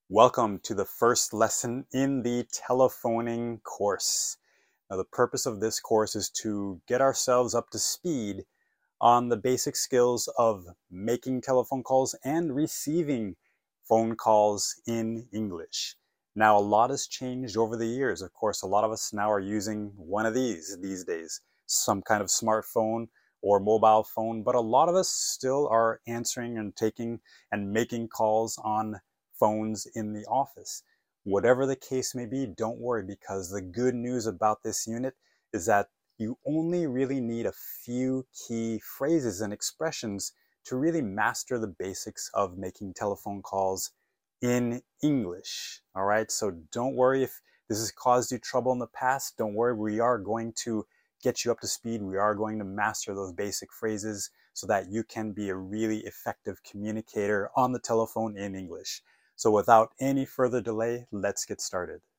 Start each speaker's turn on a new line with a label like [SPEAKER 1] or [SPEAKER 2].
[SPEAKER 1] Welcome to the first lesson in the telephoning course. Now, the purpose of this course is to get ourselves up to speed on the basic skills of making telephone calls and receiving phone calls in English. Now, a lot has changed over the years. Of course, a lot of us now are using one of these days, some kind of smartphone or mobile phone, but a lot of us still are answering and taking and making calls on phones in the office. Whatever the case may be, don't worry, because the good news about this unit is that you only really need a few key phrases and expressions to really master the basics of making telephone calls in English. All right, so don't worry if this has caused you trouble in the past. Don't worry, we are going to get you up to speed. We are going to master those basic phrases so that you can be a really effective communicator on the telephone in English. So without any further delay, let's get started.